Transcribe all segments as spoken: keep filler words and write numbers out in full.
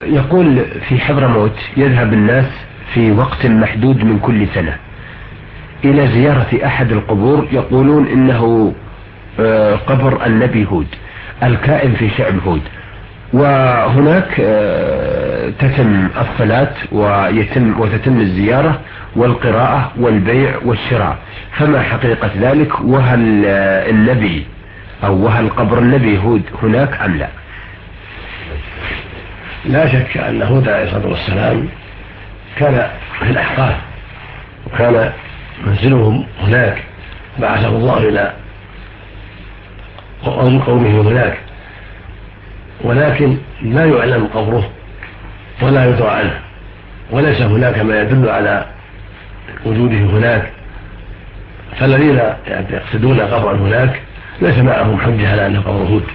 يقول في حضرموت يذهب الناس في وقت محدود من كل سنة إلى زيارة أحد القبور، يقولون إنه آه، قبر النبي هود الكائن في شعب هود، وهناك آه، تتم الصلاة ويتم وتتم الزيارة والقراءة والبيع والشراء، فما حقيقة ذلك؟ وهل آه، النبي أو وهل قبر النبي هود هناك أم لا؟ لا شك أن هود عليه الصلاة والسلام كان في الأحقاف وكان منزلهم هناك، بعثه الله إلى قومه هناك، ولكن لا يعلم قبره ولا يدرى عنه، وليس هناك ما يدل على وجوده هناك. فالذين يقصدون قبرا هناك ليس معهم حجة على أنه قبر هود.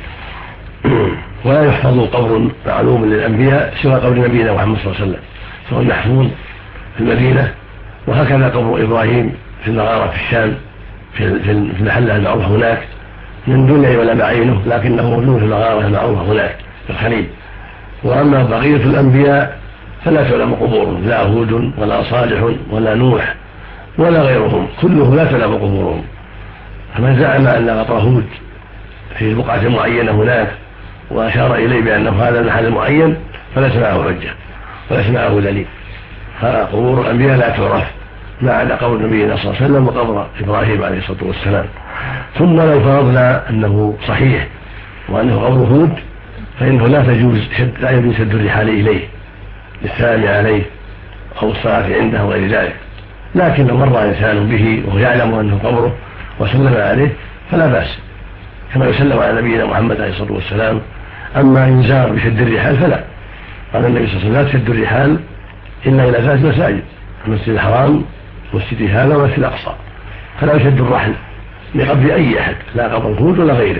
ولا يحفظ قبر معلوم للأنبياء سوى قبر نبينا محمد صلى الله عليه وسلم، فهو محفوظ في المدينة، وهكذا قبر إبراهيم في المغارة في الشام في المحلة المعروفة هناك من دون يعلم عينه، لكنه موجود في المغارة المعروفة هناك في الخليل. وأما بقية الأنبياء فلا تعلم قبورهم، لا هود ولا صالح ولا نوح ولا غيرهم، كلهم لا تعلم قبورهم. فمن زعم أن قبر هود في بقعة معينة هناك وأشار إليه بأنه هذا المحل المعين فليس معه حجة وليس معه دليل. فقبور الأنبياء لا تعرف ما عدا قبر نبينا صلى الله عليه وسلم وقبر إبراهيم عليه الصلاة والسلام. ثم لو فرضنا أنه صحيح وأنه قبر هود فإنه لا تجوز شد لا يجوز شد الرحال إليه للسلام عليه أو الصلاة عنده وغير ذلك، لكن لو مر إنسان به وهو يعلم أنه قبره وسلم عليه فلا بأس، كما يسلم على نبينا محمد عليه الصلاة والسلام. أما إن زار بشد الرحال فلا، قال النبي صلى الله عليه وسلم لا تشد الرحال إلا إلى ثلاث مساجد: المسجد الحرام والمسجد هذا والمسجد الأقصى، فلا يشد الرحل لقبر أي أحد لا قبر هود ولا غيره.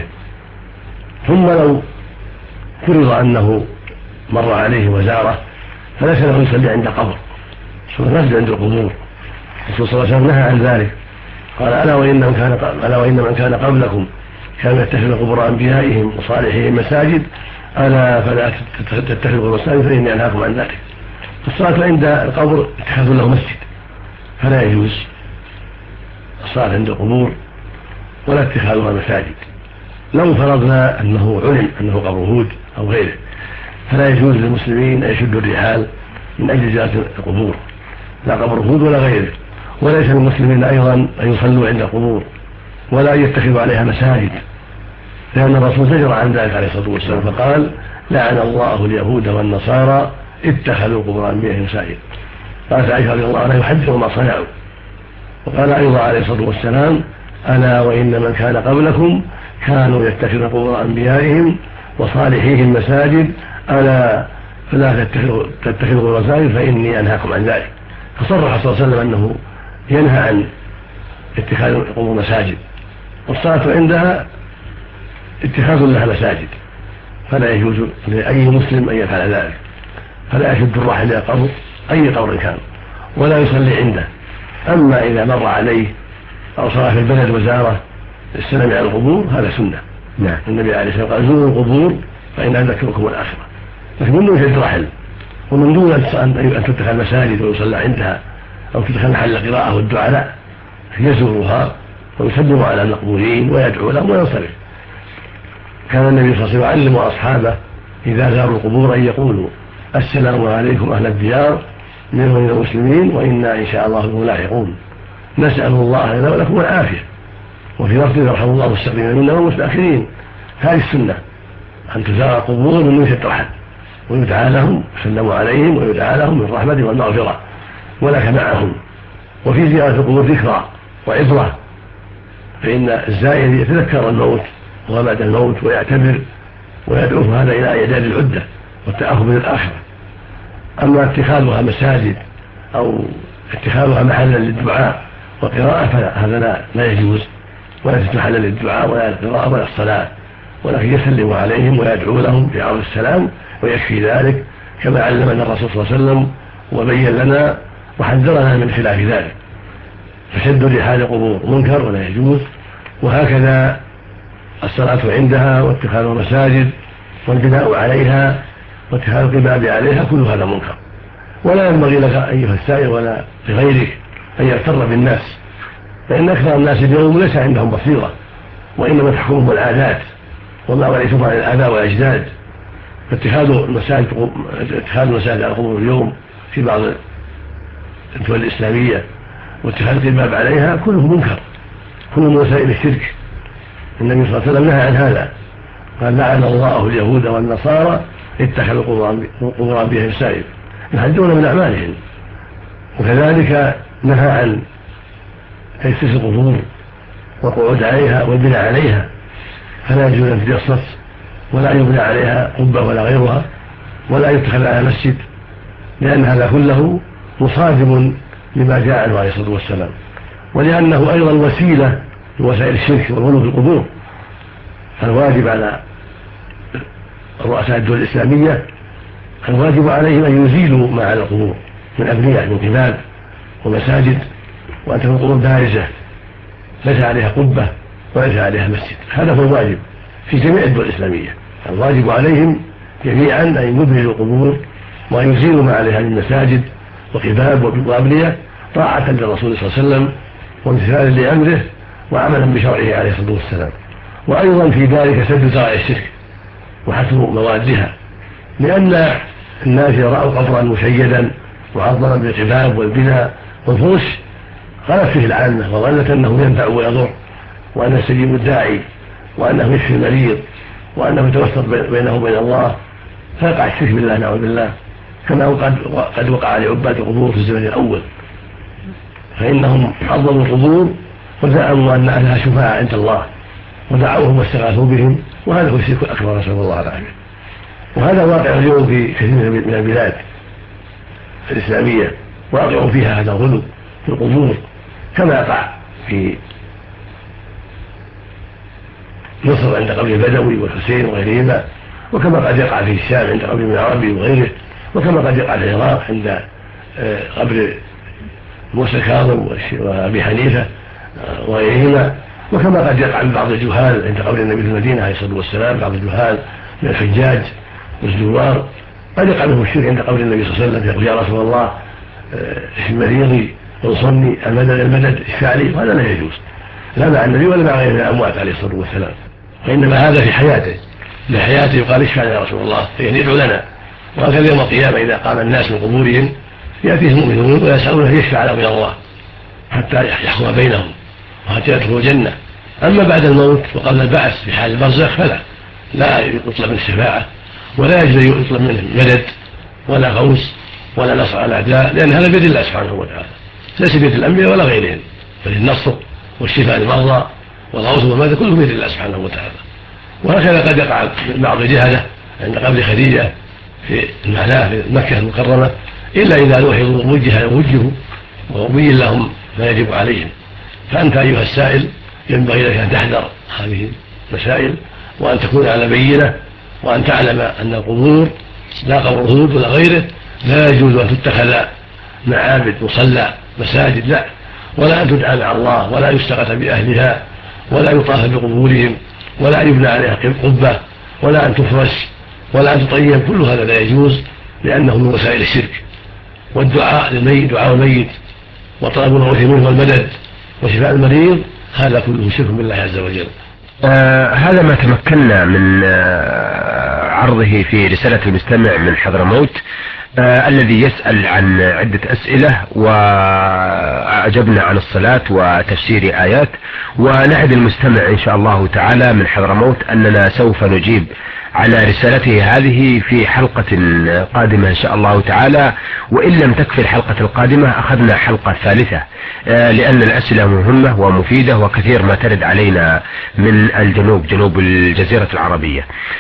ثم لو فرض أنه مر عليه وزاره فليس له يصلي عند قبر، صلى المسجد عند القبور. الرسول صلى الله عليه وسلم نهى عن ذلك، قال: ألا وإن من كان ألا وإن من كان قبلكم كانوا يتخذون قبور أنبيائهم وصالحهم مساجد ألا فلا تتخذوا قبور مساجد فإني أنهاكم عن ذلك. الصلاة عند القبر اتخاذ له مسجد، فلا يجوز الصلاة عند القبور ولا اتخاذها مساجد. لو فرضنا أنه علم أنه قبر هود أو غيره فلا يجوز للمسلمين أن يشدوا الرحال من أجل زيارة القبور، لا قبر هود ولا غيره. وليس للمسلمين أيضا أن يصلوا عند القبور ولا أن يتخذوا عليها مساجد، لأن الرسول زجر عن ذلك عليه الصلاة والسلام فقال: لعن الله اليهود والنصارى اتخذوا قبور أنبيائهم مساجد. قالت عائشة رضي الله عنها: يحدثوا ما صنعوا. وقال أيضا عليه الصلاة والسلام: ألا وإن من كان قبلكم كانوا يتخذون قبور أنبيائهم وصالحيهم مساجد ألا فلا تتخذوا قبور مساجد فإني أنهاكم عن ذلك. فصرح صلى الله عليه وسلم أنه ينهى عن اتخاذ قبور مساجد، والصلاة عندها اتخاذ لها مساجد، فلا يجوز لأي مسلم أن يفعل ذلك، فلا يشد الراحل إلى قبر أي قبر كان ولا يصلي عنده. أما إذا مر عليه أو صار في البلد وزاره السلام على القبور هذا سنة. نعم. النبي عليه الصلاة والسلام قال: زوروا القبور فإنها تذكركم الآخرة، لكن من دون شد رحل ومن دون أن تتخذ مساجد ويصلى عندها أو تتخذ محل القراءة والدعاء، لا، يزورها ويسلم على المقبورين ويدعو لهم وينصرف. كان النبي صلى الله عليه وسلم يعلم أصحابه إذا زاروا القبور أن يقولوا: السلام عليكم أهل الديار من المسلمين وإنا إن شاء الله بكم لاحقون، نسأل الله لنا ولكم العافية. وفي لفظ: يرحم الله المستقدمين منا والمستأخرين. هذه السنة أن تزار القبور من وجهة رحل ويدعى لهم يسلم عليهم ويدعى لهم بالرحمة والمغفرة ولك معهم. وفي زيارة القبور ذكرى وعبرة، فإن الزائر يتذكر الموت وما بعد الموت ويعتبر ويدعوه هذا إلى إعداد العدة والتأهب للآخرة. أما اتخاذها مساجد أو اتخاذها محلا للدعاء والقراءة فهذا لا, لا يجوز، ولا تتحلل للدعاء ولا القراءة ولا الصلاة، ولكن يسلم عليهم ويدعو لهم بعون السلام ويكفي ذلك، كما علمنا الرسول صلى الله عليه وسلم وبين لنا وحذرنا من خلاف ذلك. فشد رحال القبور منكر ولا يجوز، وهكذا الصلاة عندها واتخاذ المساجد والبناء عليها واتخاذ القباب عليها، كل هذا منكر. ولا ينبغي لك أيها السائل ولا لغيرك أن يغتر بالناس، فإن أكثر الناس اليوم ليس عندهم بصيرة، وإنما تحكمهم العادات وما ورثوه عن الآباء والأجداد. فاتخاذ المساجد اتخاذ المساجد على القبور اليوم في بعض الدول الإسلامية واتخاذ القباب عليها كله منكر، كله من وسائل الشرك. النبي صلى الله عليه وسلم نهى عن هذا، قال لعن الله اليهود والنصارى اتخذوا قبور أنبيائهم مساجد يحدون من أعمالهم. وكذلك نهى عن تجسيس القبور والقعود عليها والبناء عليها، فلا يجوز أن تجسس ولا يبنى عليها قبة ولا غيرها ولا يتخذ على مسجد، لأن هذا كله مصادم لما جاء عنه عليه الصلاة والسلام، ولأنه أيضا وسيلة لوسائل الشرك والغلو في القبور. فالواجب على رؤساء الدول الإسلامية الواجب عليهم أن يزيلوا ما على القبور من أبنية من قباب ومساجد، وأن تكون القبور بارزة ليس عليها قبة وليس عليها مسجد. هذا هو الواجب في جميع الدول الإسلامية. الواجب عليهم جميعا أن يبرزوا القبور وأن يزيلوا ما عليها من مساجد وقباب وأبنية طاعة للرسول صلى الله عليه وسلم وامتثالا لأمره وعملا بشرعه عليه الصلاة والسلام. وأيضا في ذلك سد ذرائع الشرك وحسم موادها، لأن الناس رأوا قبرا مشيدا معظما بالقباب والبناء والفرش غلت فيه العامة وظنت أنه ينفع ويضر، وأنه يستجيب الداعي، وأنه يشفي المريض، وأنه يتوسط بينه وبين الله، فيقع الشرك بالله نعوذ بالله، كما قد قد وقع لعباد القبور في الزمن الأول، فإنهم عظموا القبور وزعموا أن لها شفاعة عند الله ودعوهم واستغاثوا بهم، وهذا هو الشرك الأكبر نسأل الله العافية. وهذا واقع اليوم في كثير من البلاد الإسلامية، واقع فيها هذا الغلو في القبور كما يقع في مصر عند قبر البدوي والحسين وغيرهما، وكما قد يقع في الشام عند قبر ابن العربي وغيره، وكما قد يقع في العراق عند قبر موسى الكاظم وأبي حنيفة وغيرهما، وكما قد يقع من بعض الجهال عند قبر النبي في المدينة عليه الصلاة والسلام، بعض الجهال من الحجاج والزوار قد يقع منهم الشرك عند قبر النبي صلى الله عليه وسلم، يقول يا رسول الله اشف مريضي وانصرني المدد المدد اشفع لي، وهذا لا يجوز لا مع النبي ولا مع غيره من الأموات عليه الصلاة والسلام، وإنما هذا في حياته في حياته يقال اشفع يا رسول الله، يعني يدعو لنا. وهكذا يوم القيامة إذا قام الناس من قبورهم يأتيهم المؤمنون ويسألونه يشفع لهم إلى الله حتى يحكم بينهم وحتى يدخلوا الجنة. أما بعد الموت وقبل البعث في حال البرزخ فلا لا يطلب من الشفاعة ولا يجوز يطلب منه مدد ولا غوث ولا نصر على الأعداء، لأن هذا بيد الله سبحانه وتعالى ليس بيد الأنبياء ولا غيرهم، فالنصر والشفاء للمرضى والغوث والمدد كله بيد الله سبحانه وتعالى. وهكذا قد يقع بعض الجهلة عند قبر خديجة في المعناه في مكة المكرمة إلا إذا لوحظوا وجه وجهوا وبين لهم ما يجب عليهم. فأنت أيها السائل ينبغي لك أن تحذر هذه المسائل وأن تكون على بينة، وأن تعلم أن القبور لا قبر هود ولا غيره لا يجوز أن تتخذ معابد مصلى مساجد، لا، ولا أن تدعى مع الله، ولا يستغاث بأهلها، ولا يطاف بقبورهم، ولا يبنى عليها قبة، ولا أن تفرش، ولا أن تطيب، كل هذا لا يجوز لأنه من وسائل الشرك. والدعاء للميت دعاء الميت وطلب الغوث منه والمدد وشفاء المريض هذا كله شرك بالله عز وجل. آه هذا ما تمكنا من آه عرضه في رسالة المستمع من حضرموت، آه الذي يسأل عن عدة أسئلة وأعجبنا عن الصلاة وتفسير آيات، ونعد المستمع إن شاء الله تعالى من حضرموت أننا سوف نجيب على رسالته هذه في حلقة قادمة إن شاء الله تعالى، وإن لم تكفي الحلقة القادمة أخذنا حلقة ثالثة، لأن الأسئلة مهمة ومفيدة وكثير ما ترد علينا من الجنوب جنوب الجزيرة العربية.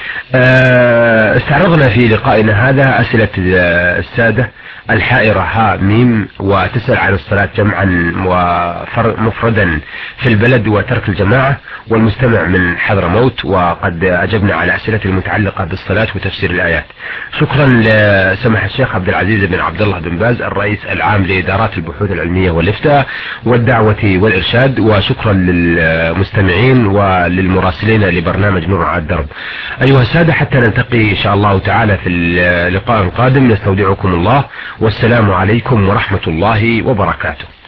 استعرضنا في لقائنا هذا أسئلة السادة الحائرة ها ميم وتسأل عن الصلاة جمعا ومفردا في البلد وترك الجماعة، والمستمع من حضرموت، وقد أجبنا على أسئلة المتابعين المتعلقة بالصلاة وتفسير الآيات. شكرا لسماحة الشيخ عبد العزيز بن عبد الله بن باز الرئيس العام لإدارات البحوث العلمية والإفتاء والدعوة والإرشاد، وشكرا للمستمعين وللمراسلين لبرنامج نور على الدرب. أيها السادة، حتى نلتقي إن شاء الله تعالى في اللقاء القادم، نستودعكم الله والسلام عليكم ورحمة الله وبركاته.